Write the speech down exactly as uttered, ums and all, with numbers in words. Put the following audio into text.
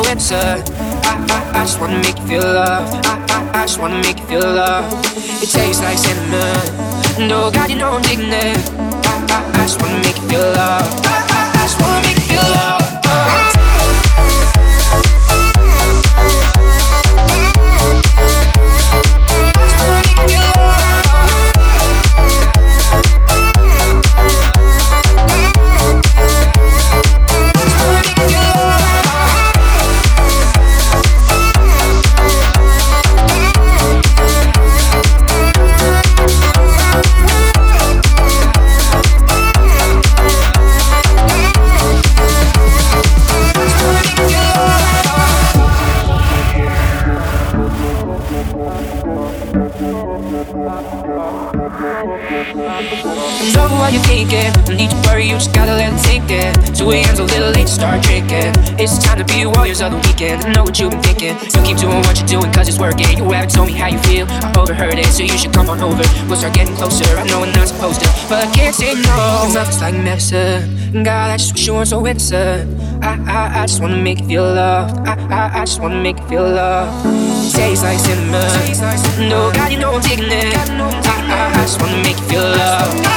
absurd. I, I, I just wanna make you feel love. I, I, I just wanna make you feel love. It tastes like cinnamon. No, God, you know I'm digging it. I, I, I just wanna make you feel love. I, I, I just wanna make you feel love. Know what you're thinking, don't need to worry, you just gotta let it sink in. two a m's a little late to start drinking. It's time to be warriors of the weekend. I know what you've been thinking. You keep doing what you're doing cause it's working. You haven't told me how you feel, I overheard it, so you should come on over. We'll start getting closer, I know I'm not supposed to, but I can't say no. Your love is like medicine, God, I just wish you weren't so innocent. I, I, I just wanna make you feel loved. I, I, I just wanna make you feel loved. Tastes like cinnamon. No, God, you know I'm taking it. I, I, I just wanna make you feel loved.